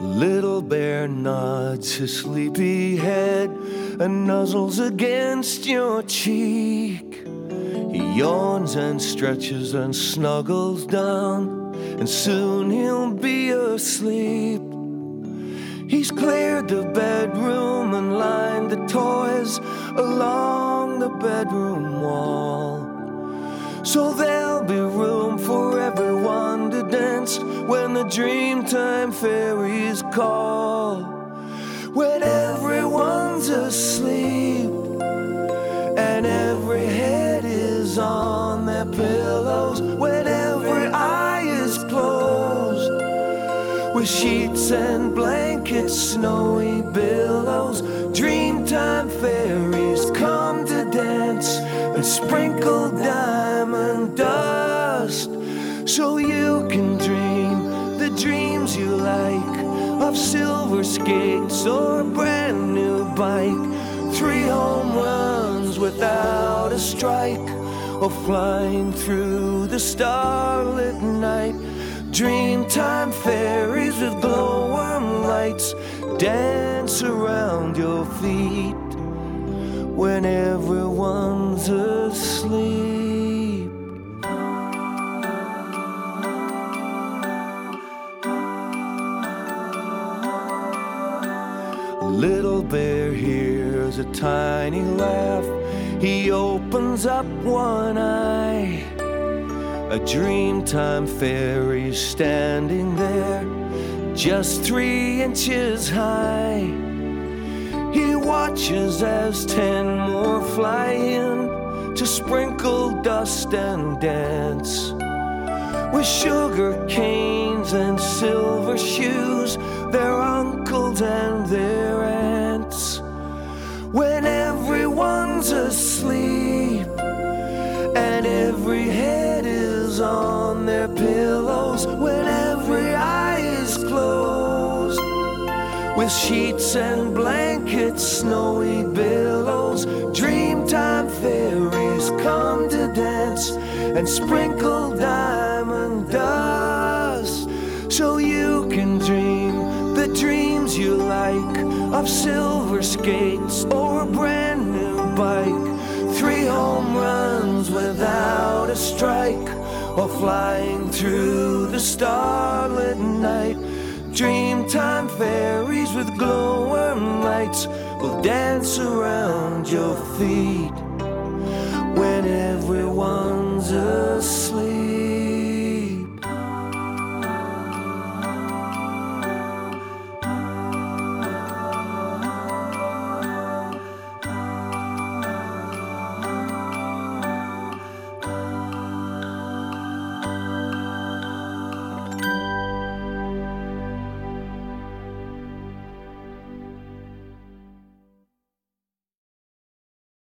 Little bear nods his sleepy head and nuzzles against your cheek. He yawns and stretches and snuggles down, and soon he'll be asleep. He's cleared the bedroom and lined the toys along the bedroom wall, so there'll be room for everyone to dance when the Dreamtime fairies call. When everyone's asleep and every head is on their pillows, when every eye is closed, with sheets and blankets, snowy billows, Dreamtime fairies come to dance and sprinkle diamond dust, so you can dream the dreams you like, of silver skates or a brand new bike, 3 home runs without a strike, or flying through the starlit night. Dreamtime fairies with glowworm lights dance around your feet when everyone's asleep. Little bear hears a tiny laugh. He opens up one eye. A Dreamtime fairy standing there, just 3 inches high. He watches as 10 more fly in to sprinkle dust and dance, with sugar canes and silver shoes, their uncles and their aunts. When everyone's asleep and every head is on their pillows, when every eye is closed, with sheets and blankets, snowy billows, Dreamtime fairies come to dance and sprinkle diamond dust, so you can dream the dreams you like, of silver skates or a brand new bike, 3 home runs without a strike, or flying through the starlit night. Dreamtime fairies with glowworm lights will dance around your feet when everyone